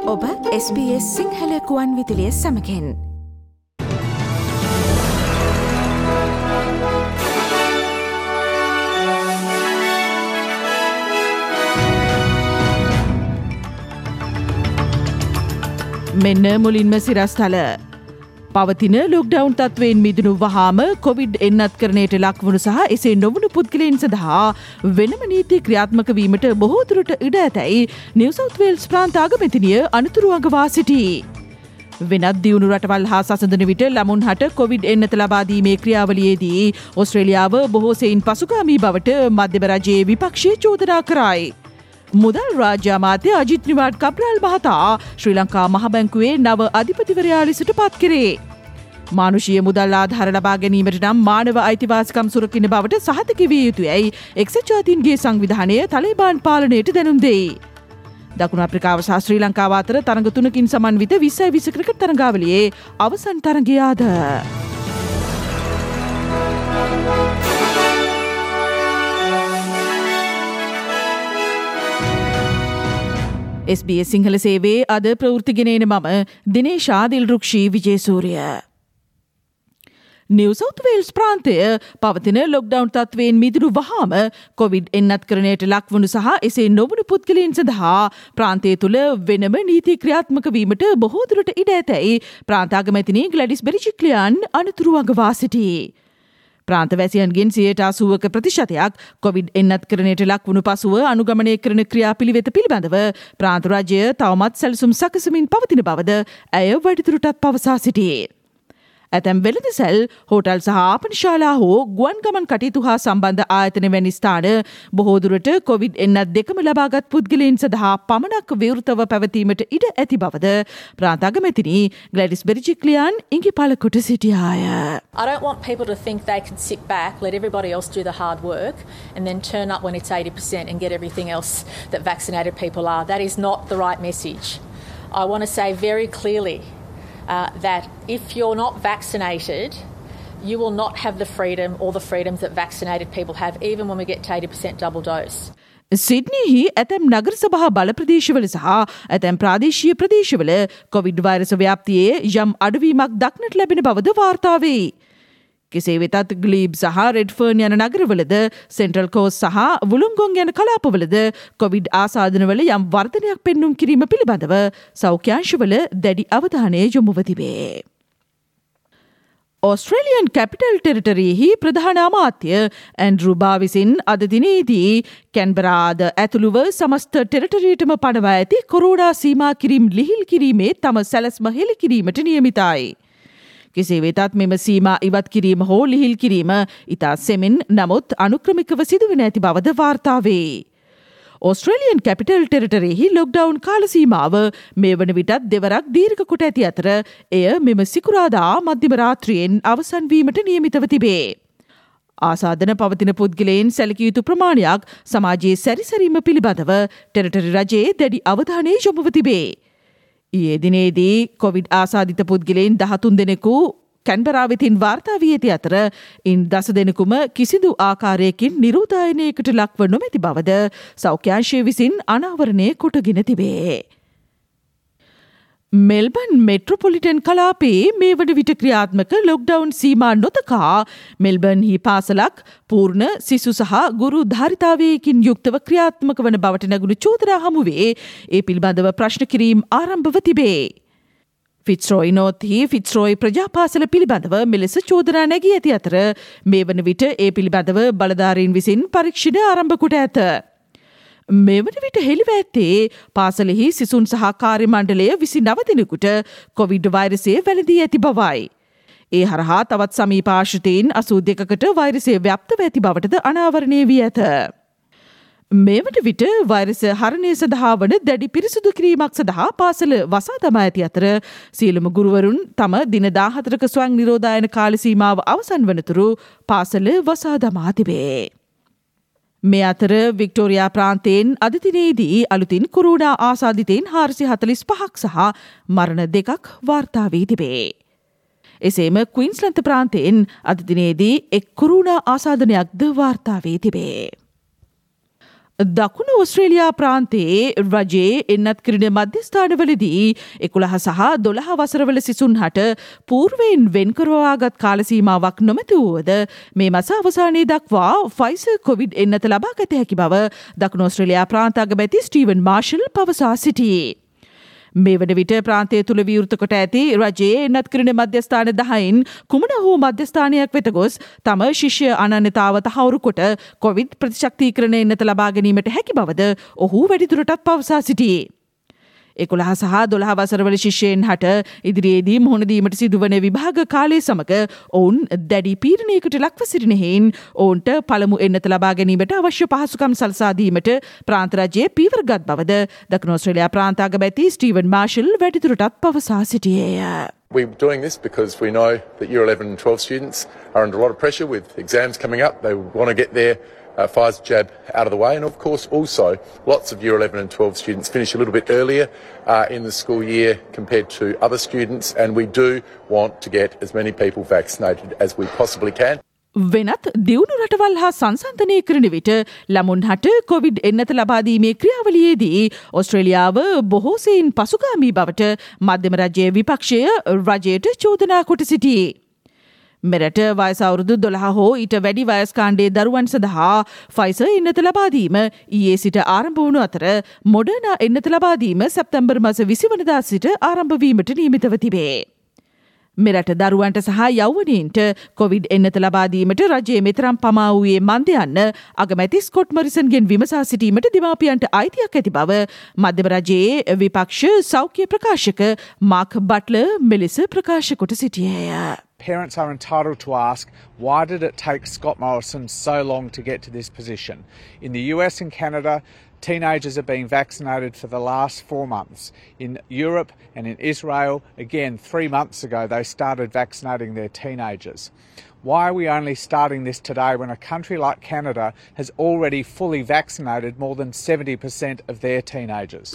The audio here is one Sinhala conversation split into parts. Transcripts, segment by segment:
ඔබ SBS සිංහල කුවන් විදිලිය සමකෙන් මෙන්න මුලින්ම සිරස්තල පවතින ලොක්ඩවුන් තත්වයෙන් මිදුණු වහාම කොවිඩ් එන්නත්කරණයට ලක්වුණු සහ එසේ නොවුණු පුද්ගලයන් සඳහා වෙනම නීති ක්‍රියාත්මක වීමට බොහෝ දුරට ඉඩ ඇතැයි නිව් සවුත් වේල්ස් ප්‍රාන්ත අගමැතිනිය අනතුරු අඟවා සිටී. වෙනත් දියුණු රටවල් හා සසඳන විට ළමුන්හට කොවිඩ් එන්නත ලබා දීමේ ක්‍රියාවලියේදී ඕස්ට්‍රේලියාව බොහෝ සෙයින් පසුගාමී බවට මධ්‍යම රජයේ විපක්ෂය චෝදනා කරයි. මුදල් රාජ්‍ය අමාත්‍ය අජිත් නිවාඩ් කප්රාල් මහතා ශ්‍රී ලංකා මහ බැංකුවේ නව අධිපතිවරයා ලෙසට පත් කෙරේ. මානුෂීය මුදල් ආධාර ලබා ගැනීමට නම් මානව අයිතිවාසිකම් සුරකින්න බවට සහතික විය යුතුයයි එක්සත් ජාතීන්ගේ සංවිධානය තලිබාන් පාලනයට දැනුම් දෙයි. දකුණු අප්‍රිකාව සහ ශ්‍රී ලංකාව අතර තරඟ 3කින් සමන්විත 20-20 ක්‍රිකට් තරඟාවලියේ අවසන් තරඟය අද. SBS සිංහල සේවයේ අද ප්‍රවෘත්තිගෙනන මම Dinesha Dilrukshi Wijesuriya. New South Wales ප්‍රාන්තය පවතින ලොක්ඩවුන් තත්වයෙන් මිදුණු වහාම කොවිඩ් එන්නත්කරණයට ලක්වුණු සහ එසේ නොවුණු පුද්ගලයන් සඳහා ප්‍රාන්තය තුළ වෙනම නීති ක්‍රියාත්මක වීමට බොහෝ දුරට ඉඩ ඇතැයි ප්‍රාන්ත අගමැතිනි ග්ලැඩිස් බෙරිචික්ලියන් අනතුරු අඟවා සිටී. ප්‍රාන්තවැසියන්ගෙන් 80% කොවිඩ් එන්නත්කරණයට ලක්වුණු පසුව අනුගමනය කරන ක්‍රියාපිළිවෙත පිළිබඳව ප්‍රාන්ත රජය තවමත් සැලසුම් සකසමින් පවතින බවද ඇය වැඩිදුරටත් පවසා සිටියේ. ඇතැම් වෙළඳසැල් හෝටල් සහ ආපනශාලා හෝ ගුවන් ගමන් කටයුතු හා සම්බන්ධ ආයතන වැනි ස්ථාන බොහෝ දුරට කොවිඩ් එන්නත් දෙකම ලබාගත් පුද්ගලයන් සඳහා පමණක් විවෘතව පැවතීමට ඉඩ ඇති බවද ප්‍රාන්ත අගමැතිනි ග්ලැඩිස් බෙරිචික්ලියන් ඉඟිපළ කොට සිටියාය. I don't want people to think they can sit back, let everybody else do the hard work and then turn up when it's 80% and get everything else that vaccinated people are. That is not the right message. I want to say very clearly that if you're not vaccinated, you will not have the freedom or the freedoms that vaccinated people have, even when we get to 80% double dose. සිඩ්නිහි ඇතැම් නගර සභා බල ප්‍රදේශවල සහ ඇතැම් ප්‍රාදේශීය ප්‍රදේශවල කොවිඩ් වෛරස ව්‍යාප්තියේ යම් අඩුවීමක් දක්නට ලැබෙන බවද වාර්තා වේ. කෙසේ වෙතත් ග්ලීබ් සහ රෙඩ්ෆර්න් යන නගරවලද සෙන්ට්‍රල් කෝස් සහ වුලුන්ගොන් යන කලාපවලද කොවිඩ් ආසාදනවල යම් වර්ධනයක් පෙන්නුම් කිරීම පිළිබඳව සෞඛ්‍යංශවල දැඩි අවධානය යොමුව තිබේ. ඕස්ට්‍රේලියන් කැපිටල් ටෙරිටරියෙහි ප්‍රධාන අමාත්‍ය ඇන්ඩ්‍රූ බා විසින් අද දිනේදී කැන්බරාද ඇතුළුව සමස්ත ටෙරිටරියටම පනවා ඇති කොරෝනා සීමා කිරීම් ලිහිල් කිරීමේ තම සැලැස්ම හෙළි කිරීමට නියමිතයි. කෙසේ වෙතත් මෙම සීමා ඉවත් කිරීම හෝ ලිහිල් කිරීම ඉතා සෙමින් නමුත් අනුක්‍රමිකව සිදුවෙන ඇති බවද වාර්තා වේ. ඕස්ට්‍රේලියන් කැපිටල් ටෙරිටරියෙහි ලොක්ඩවුන් කාල සීමාව මේ වන විටත් දෙවරක් දීර්ඝ කොට ඇති අතර එය මෙම සිකුරාදා මධ්‍යම රාත්‍රියෙන් අවසන් වීමට නියමිතව තිබේ. ආසාදන පවතින පුද්ගලයන් සැලකිය යුතු ප්‍රමාණයක් සමාජයේ සැරිසැරීම පිළිබඳව ටෙරිටරි රජයේ දැඩි අවධානය යොමුව තිබේ. ඊයේ දිනේදී කොවිඩ් ආසාදිත පුද්ගලයන් 13 දෙනෙකු කැන්බරා වෙතින් වාර්තා වී ඇති අතර ඉන් 10 දෙනෙකුම කිසිදු ආකාරයකින් නිරෝධායනයකට ලක්ව නොමැති බවද සෞඛ්‍යාංශය විසින් අනාවරණය කොටගෙන තිබේ. මෙල්බන් මෙට්‍රොපොලිටන් කලාපයේ මේ වන විට ක්‍රියාත්මක ලොක්ඩවුන් සීමා නොතකා මෙල්බන්හි පාසලක් පූර්ණ සිසු සහ ගුරු ධාරිතාවයකින් යුක්තව ක්‍රියාත්මක වන බවට නැගුණු චෝදනා හමුවේ ඒ පිළිබඳව ප්‍රශ්න කිරීම් ආරම්භව තිබේ. ෆිට්ස්රෝයි නෝත්හි ෆිට්ස්රෝයි ප්‍රජාපාසල පිළිබඳව මෙලෙස චෝදනා නැගී ඇති අතර මේ වන විට ඒ පිළිබඳව බලධාරීන් විසින් පරීක්ෂණ ආරම්භ කොට ඇත. මෙවන විට හෙළිව ඇත්තේ පාසලෙහි සිසුන් සහ කාර්ය මණ්ඩලය 29 දෙනෙකුට කොවිඩ් වෛරසය වැළඳී ඇති බවයි. ඒ හරහා තවත් සමීප ආශ්‍රිතයින් 82කට වෛරසය ව්‍යාප්තව ඇති බවටද අනාවරණය වී ඇත. මෙවන විට වෛරස හරණය සඳහා වන දැඩි පිරිසුදු කිරීමක් සඳහා පාසල වසා දමා ඇති අතර සියලුම ගුරුවරුන් තම දින 14ක ස්වයං නිරෝධායන කාල සීමාව අවසන් වනතුරු පාසල වසා දමා තිබේ. මේ අතර වික්ටෝරියා ප්‍රාන්තයෙන් අද දිනේදී අලුතින් කොරෝනා ආසාදිතයින් 445ක් සහ මරණ 2ක් වාර්තා වී තිබේ. එසේම ක්වීන්ස්ලන්ත ප්‍රාන්තයෙන් අද දිනේදී එක් කොරෝනා ආසාදනයක්ද වාර්තා වී තිබේ. දකුණු ඔස්ට්‍රේලියා ප්‍රාන්තයේ රජයේ එන්නත් කිරීම මධ්‍යස්ථානවලදී 11 සහ 12 වසරවල සිසුන් හට පූර්වයෙන් වෙන්කරවාගත් කාලසීමාවක් නොමැති වුවද මේ මාස අවසානයේ දක්වා ෆයිසර් කොවිඩ් එන්නත ලබා ගත හැකි බව දකුණු ඔස්ට්‍රේලියා ප්‍රාන්ත අගමැති ස්ටීවන් මාර්ෂල් පවසා සිටියේ. මේ වන විට ප්‍රාන්තය තුළ විවෘත කොට ඇති රජයේ එන්නත් කිරීම මධ්‍යස්ථාන 10න් කුමන හෝ මධ්‍යස්ථානයක් වෙත ගොස් තම ශිෂ්‍ය අනන්‍යතාව තහවුරු කොට කොවිඩ් ප්‍රතිශක්තිකරණ එන්නත ලබා ගැනීමට හැකි බවද ඔහු වැඩිදුරටත් පවසා සිටියේ. 11 සහ 12 වසරවල ශිෂ්‍යයන් හට ඉදිරියේදී මුහුණ දීමට සිදුවන විභාග කාලය සමග ඔවුන් දැඩි පීඩනයකට ලක්ව සිටින හේයින් ඔවුන්ට පළමු එන්නත ලබා ගැනීමට අවශ්‍ය පහසුකම් සලසා දීමට ප්‍රාන්ත රජය පීවරගත් බවද දකුණු ඔස්ට්‍රේලියා ප්‍රාන්ත අගමැති ස්ටීවන් මාර්ෂල් වැඩිදුරටත් පවසා සිටියේය. We're doing this because we know that Year 11 and 12 students are under a lot of pressure with exams coming up. They want to get their Pfizer jab out of the way, and of course also lots of Year 11 and 12 students finish a little bit earlier in the school year compared to other students, and we do want to get as many people vaccinated as we possibly can. වෙනත් දියුණු රටවල් හා සංසන්ධනය කරන විට ළමුන් හට කොවිඩ් එන්නත ලබාදීමේ ක්‍රියාවලියේදී ඔස්ට්‍රේලියාව බොහෝසෙයින් පසුගාමී බවට මධ්‍යම රජයේ විපක්ෂය රජයට චෝදනා කොට සිටියේ. මෙරට වයස අවුරුදු 12 හෝ ඊට වැඩි වයස් කාණ්ඩයේ දරුවන් සඳහා ෆයිසර් එන්නත ලබාදීම ඊයේ සිට ආරම්භ වුණු අතර මොඩර්නා එන්නත ලබාදීම සැප්තැම්බර් මාස 20 වනදා සිට ආරම්භ වීමට නියමිතව තිබේ. මෙරට දරුවන්ට සහ යෞවනයින්ට කොවිඩ් එන්නත ලබාදීමට රජයේ මෙතරම් පමා වූයේ මන්ද යන්න අගමැති ස්කොට් මොරිසන්ගෙන් විමසා සිටීමට දෙමාපියන්ට අයිතියක් ඇති බව මධ්‍යම රජයේ විපක්ෂ සෞඛ්‍ය ප්‍රකාශක මාක් බට්ලර් මෙලෙස ප්‍රකාශ කොට සිටියේය. Parents are entitled to ask, why did it take Scott Morrison so long to get to this position? In the US and Canada, teenagers are being vaccinated for the last 4 months. In Europe and in Israel, again, 3 months ago, they started vaccinating their teenagers. Why are we only starting this today when a country like Canada has already fully vaccinated more than 70% of their teenagers?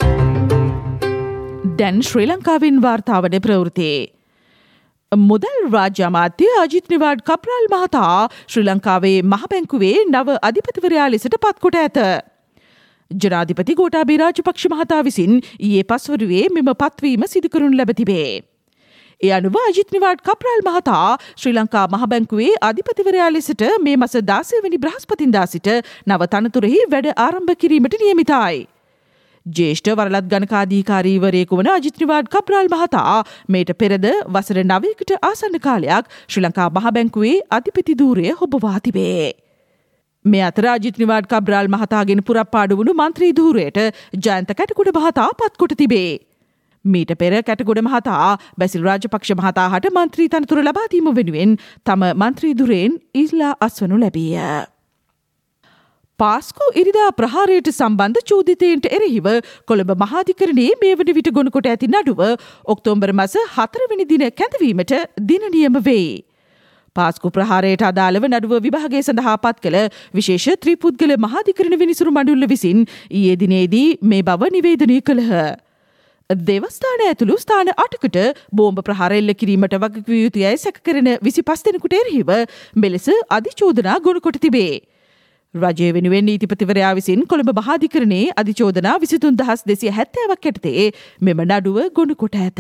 දැන් ශ්‍රී ලංකාවෙන් වාර්තාවන ප්‍රවෘත්ති. මුදල් රාජ්‍ය අමාත්‍ය අජිත් නිවාඩ් කප්රාල් මහතා ශ්‍රී ලංකාවේ මහ බැංකුවේ නව අධිපතිවරයා ලෙසට පත්කොට ඇත. ජනාධිපති ගෝඨාභය රාජපක්ෂ මහතා විසින් ඊයේ පස්වරුවේ මෙම පත්වීම සිදු කරනු ලැබ තිබේ. ඒ අනුව අජිත් නිවාඩ් කප්රාල් මහතා ශ්‍රී ලංකා මහ බැංකුවේ අධිපතිවරයා ලෙසට මේ මාස 16 වෙනි බ්‍රහස්පතින්දා සිට නව තනතුරෙහි වැඩ ආරම්භ කිරීමට නියමිතයි. ජේෂ්ඨ වරලත් ගණකාධිකාරීවරයෙකු වන අජිත් නිවාඩ් කප්රාල් මහතා මේට පෙරද වසර 9කට ආසන්න කාලයක් ශ්‍රී ලංකා මහ බැංකුවේ අධිපති ධූරය හොබවා තිබේ. මේ අතර අජිත් නිවාඩ් කප්රාල් මහතාගෙන් පුරප්පාඩු වුණු මන්ත්‍රී ධූරයට ජයන්ත කැටගොඩ මහතා පත්කොට තිබේ. මීට පෙර කැටගොඩ මහතා බැසිල් රාජපක්ෂ මහතා හට මන්ත්‍රී තනතුර ලබා දීම වෙනුවෙන් තම මන්ත්‍රී ධුරයෙන් ඉල්ලා අස්වනු ලැබිය. පාස්කු ඉරිදා ප්‍රහාරයට සම්බන්ධ චෝදිතයන්ට එරෙහිව කොළඹ මහාධිකරණයේ මේ වන විට ගොනුකොට ඇති නඩුව ඔක්තෝබර් මාස 4 වෙනි දින කැඳවීමට දින නියම වේ. පාස්කු ප්‍රහාරයට අදාළව නඩුව විභාගය සඳහා පත් කළ විශේෂ ත්‍රිපුද්ගල මහාධිකරණ විනිසුරු මණ්ඩල විසින් ඊයේ දිනේදී මේ බව නිවේදනය කළහ. දේවස්ථාන ඇතුළු ස්ථාන 8කට බෝම්බ ප්‍රහාර එල්ල කිරීමට වගකිව යුතුයයි සැක කරන 25 දෙනෙකුට එරෙහිව මෙලෙස අධිචෝදනා ගොනුකොට තිබේ. රජය වෙනුවෙන් නීතිපතිවරයා විසින් කොළඹ මහාධිකරණයේ අධිචෝදනා 23270ක් යටතේ මෙම නඩුව ගොනුකොට ඇත.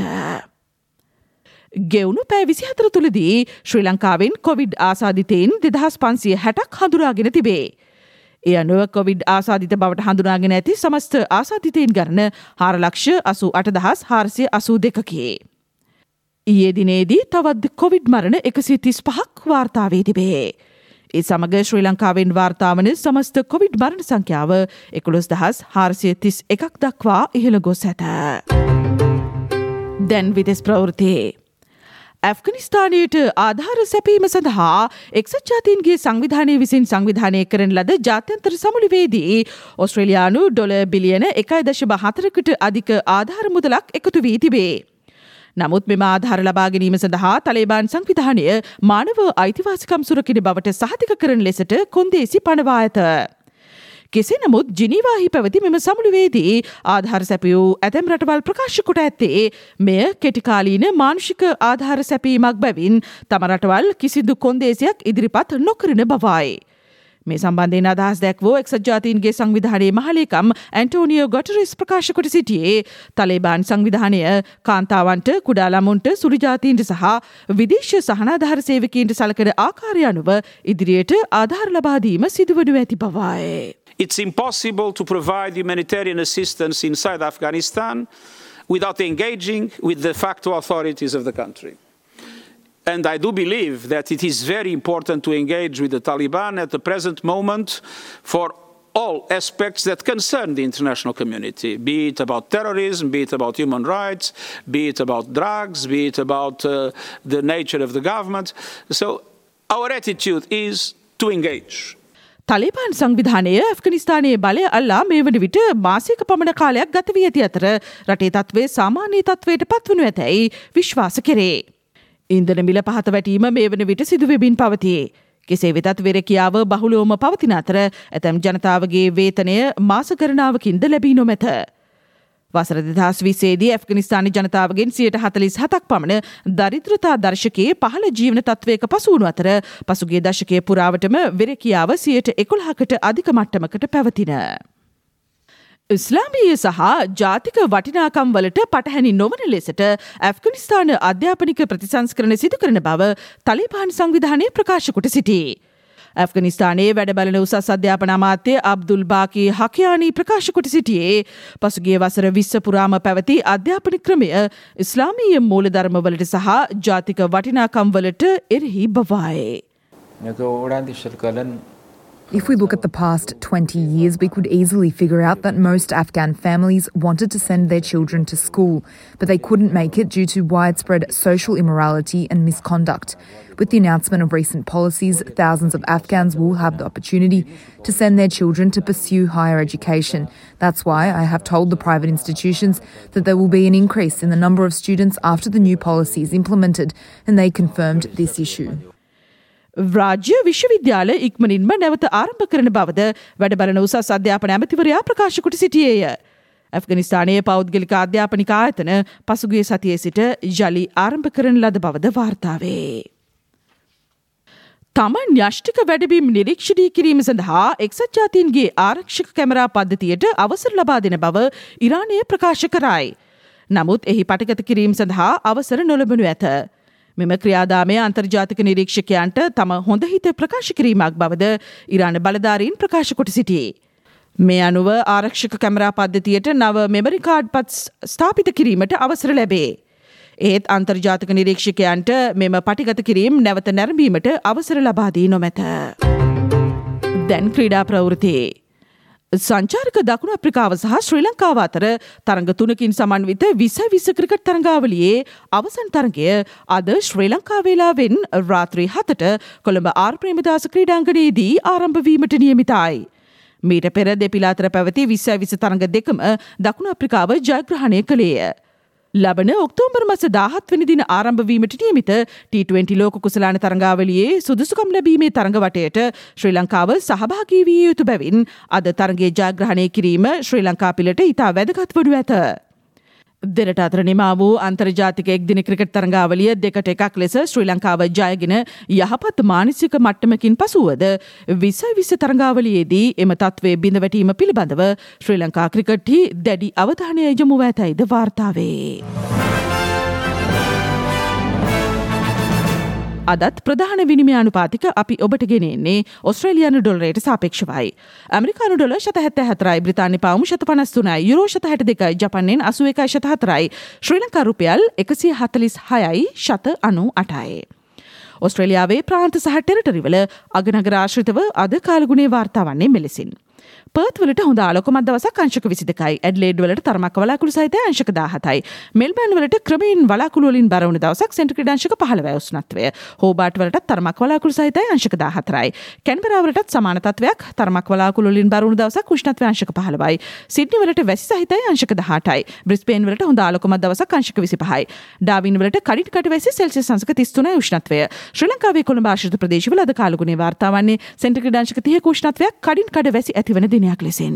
ගෙවුණු පැය 24 තුළදී ශ්‍රී ලංකාවෙන් කොවිඩ් ආසාදිතයින් 2560ක් හඳුනාගෙන තිබේ. ඒ අනුව කොවිඩ් ආසාදිත බවට හඳුනාගෙන ඇති සමස්ත ආසාදිතයින් ගණන 4,88,482කි. ඊයේ දිනේදී තවත් කොවිඩ් මරණ 135ක් වාර්තා වී තිබේ. ඒ සමග ශ්‍රී ලංකාවෙන් වාර්තා වන සමස්ත කොවිඩ් මරණ සංඛ්‍යාව 11,431ක් දක්වා ඉහළ ගොස් ඇත. දැන් විදෙස් ප්‍රවෘත්ති. ඇෆ්ගනිස්තානයට ආධාර සැපීම සඳහා එක්සත් ජාතීන්ගේ සංවිධානය විසින් සංවිධානය කරන ලද ජාත්‍යන්තර සමුළුවේදී ඔස්ට්‍රේලියානු ඩොලර් බිලියන 1.4කට අධික ආධාර මුදලක් එකතු වී තිබේ. නමුත් මෙම ආධාර ලබා ගැනීම සඳහා තලේබාන් සංවිධානය මානව අයිතිවාසිකම් සුරකින බවට සහතික කරන ලෙසට කොන්දේසි පනවා ඇත. කෙසේ නමුත් ජිනීවාහි පැවති මෙම සමුළුවේදී ආධාර සැපියූ ඇතැම් රටවල් ප්‍රකාශ කොට ඇත්තේ මෙය කෙටිකාලීන මානුෂික ආධාර සැපීමක් බැවින් තම රටවල් කිසිදු කොන්දේසියක් ඉදිරිපත් නොකරන බවයි. මේ සම්බන්ධයෙන් අදහස් දැක්වූ එක්සත් ජාතීන්ගේ සංවිධානයේ මහලේකම් ඇන්ටෝනියෝ ගොටරිස් ප්‍රකාශ කොට සිටියේ තලිබාන් සංවිධානය කාන්තාවන්ට කුඩා ළමුන්ට සුළු ජාතීන්ට සහ විදේශ සහනාධාර සේවකීන්ට සලකන ආකාරය අනුව ඉදිරියට ආධාර ලබා දීම සිදුවනු ඇති බවයි. It's impossible to provide humanitarian assistance inside Afghanistan without engaging with the facto authorities of the country. And I do believe that it is very important to engage with the Taliban at the present moment for all aspects that concern the international community, be it about terrorism, be it about human rights, be it about drugs, be it about the nature of the government. So our attitude is to engage. Taliban සංවිධානය ඇෆ්ගනිස්තානයේ බලය අල්ලා මේ වන විට මාසික පමණ කාලයක් ගත වී ඇති අතර රටේ තත්ත්වය සාමාන්‍ය තත්ත්වයට පත්වනු ඇතැයි විශ්වාස කෙරේ. ඉන්ධන මිල පහත වැටීම මේ වන විට සිදුවෙමින් පවතියේ. කෙසේ වෙතත් වෙරකියාව බහුලවම පවතින අතර ඇතැම් ජනතාවගේ වේතනය මාස ගණනාවකින්ද ලැබී නොමැත. වසර 2020දී ඇෆ්ගනිස්තානි ජනතාවගෙන් 47% පමණ දරිද්‍රතා දර්ශකයේ පහළ ජීවන තත්ත්වයක පසු වුණු අතර පසුගිය දශකයේ පුරාවටම වෙරකියාව 11%කට අධික මට්ටමකට පැවතින. ඉස්ලාමීය සහ ජාතික වටිනාකම් වලට පටහැනි නොවන ලෙසට ඇෆ්ගනිස්තාන අධ්‍යාපනික ප්‍රතිසංස්කරණ සිදු කරන බව තලිබාන් සංවිධානය ප්‍රකාශ කොට සිටී. ඇෆ්ගනිස්තානයේ වැඩබලන උසස් අධ්‍යාපන අමාත්‍ය අබ්දුල් බාකි හකියානි ප්‍රකාශ කොට සිටියේ පසුගිය වසර 20 පුරාම පැවති අධ්‍යාපන ක්‍රමය ඉස්ලාමීය මූලධර්ම වලට සහ ජාතික වටිනාකම් වලට එරෙහි බවයි. If we look at the past 20 years, we could easily figure out that most Afghan families wanted to send their children to school, but they couldn't make it due to widespread social immorality and misconduct. With the announcement of recent policies, thousands of Afghans will have the opportunity to send their children to pursue higher education. That's why I have told the private institutions that there will be an increase in the number of students after the new policy is implemented, and they confirmed this issue. රාජ්‍ය විශ්වවිද්‍යාල ඉක්මනින්ම නැවත ආරම්භ කරන බවද වැඩබලන උසස් අධ්‍යාපන ඇමතිවරයා ප්‍රකාශ කොට සිටියේය. ඇෆ්ගනිස්තානයේ පෞද්ගලික අධ්‍යාපනික ආයතන පසුගිය සතියේ සිට යලි ආරම්භ කරන ලද බවද වාර්තා වේ. තම න්‍යෂ්ටික වැඩබීම් නිරීක්ෂණය කිරීම සඳහා එක්සත් ජාතීන්ගේ ආරක්ෂක කැමරා පද්ධතියට අවසර ලබා දෙන බව ඉරානය ප්‍රකාශ කරයි. නමුත් එහි පටිගත කිරීම සඳහා අවසර නොලබනු ඇත. මෙම ක්‍රියාදාමය අන්තර්ජාතික නිරීක්ෂකයන්ට තම හොඳ හිත ප්‍රකාශ කිරීමක් බවද ඉරාන බලධාරීන් ප්‍රකාශ කොට සිටියේ. මේ අනුව ආරක්ෂක කැමරා පද්ධතියට නව මෙමරි කාඩ් පත් ස්ථාපිත කිරීමට අවසර ලැබේ. ඒත් අන්තර්ජාතික නිරීක්ෂකයන්ට මෙම පටිගත කිරීම නැවත නැරඹීමට අවසර ලබා දී නොමැත. දැන් ක්‍රීඩා ප්‍රවෘත්ති. සංචාරක දකුණු අප්‍රිකාව සහ ශ්‍රී ලංකාව අතර තරඟ 3කින් සමන්විත 20 ක්‍රිකට් තරඟාවලියේ අවසන් තරඟය අද ශ්‍රී ලංකා වේලාවෙන් රාත්‍රී 7ට කොළඹ ආර් ප්‍රේමදාස ක්‍රීඩාංගණයේදී ආරම්භ වීමට නියමිතයි. මීට පෙර දෙපිළ අතර පැවති 20 තරඟ දෙකම දකුණු අප්‍රිකාව ජයග්‍රහණය කළේය. ලබන ඔක්තෝබර් මාස 17 වෙනි දින ආරම්භ වීමට නියමිත T20 ලෝක කුසලාන තරඟාවලියේ සුදුසුකම් ලැබීමේ තරඟ වටයට ශ්‍රී ලංකාව සහභාගී විය යුතු බැවින් අද තරඟයේ ජයග්‍රහණය කිරීම ශ්‍රී ලංකා පිළට ඉතා වැදගත් වනු ඇත. දෙරට අතර නිමා වූ අන්තර්ජාතික එක්දින ක්‍රිකට් තරඟාවලිය 2-1 ලෙස ශ්‍රී ලංකාව ජයගෙන යහපත් මානසික මට්ටමකින් පසුවද 20 තරඟාවලියේදී එම තත්ත්වයේ බිඳ වැටීම පිළිබඳව ශ්‍රී ලංකා ක්‍රිකට්හි දැඩි අවධානය යොමු ඇතැයිද වාර්තා වේ. අදත් ප්‍රධාන විනිමය අනුපාතික අපි ඔබට ගෙනෙන්නේ ඔස්ට්‍රේලියානු ඩොලරයට සාපේක්ෂවයි. ඇමරිකානු ඩොලර් 174යි, බ්‍රිතාන්‍ය පවුම් 153යි, යුරෝ 162යි, ජපන් යෙන් 81.74යි, ශ්‍රී ලංකා රුපියල් 146.98යි. ඔස්ට්‍රේලියාවේ ප්‍රාන්ත සහ ටෙරිටරිවල අගනගර ආශ්‍රිතව අද කාලගුණේ වාර්තා වන්නේ මෙලෙසින්. පර්ත් වලට හොඳ ආලෝකමත් දවසක් අංශක 22යි. ඇඩ්ලේඩ් වලට තරමක් වලාකුළු සහිත අංශක 17යි. මෙල්බර්න් වලට ක්‍රමයෙන් වලාකුළු වලින් බර වුණ දවසක් සෙන්ටිග්‍රේඩ් අංශක 15යි උෂ්ණත්වය. හෝබාට් වලට තරමක් වලාකුළු සහිතයි අංශක 14යි. කැන්බරා වලටත් සමාන තත්වයක් තරමක් වලාකුළු වලින් බර වුණ දවසක් උෂ්ණත්වය අංශක 15යි. සිඩ්නි වලට වැසි සහිතයි අංශක 18යි. බ්‍රිස්බේන් වලට හොඳ ආලෝකමත් දවසක් අංශක 25යි. ඩාවින් වලට කඩින් කට වැසි සෙල්සියස් අංශක 33යි උෂ්ණත්වය. ශ්‍රී ලංකාවේ කොළඹ ආශ්‍රිත ප්‍රදේශවල අද කාලගුණේ වාර්තා වන්නේ සෙන්ටිග්‍රේඩ් අංශක 30ක උෂ්ණත්වයක් කඩින් කඩ වැසි ඇතිවන දිනයක් ලෙසින්.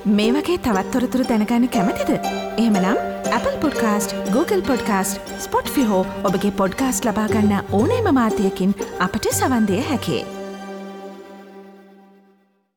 මේ වගේ තවත් තොරතුරු දැනගන්න කැමතිද? එහෙමනම් Apple Podcast, Google Podcast, Spotify හෝ ඔබගේ පොඩ්කාස්ට් ලබා ගන්න ඕනෑම මාධ්‍යයකින් අපට සවන් දිය හැකියි.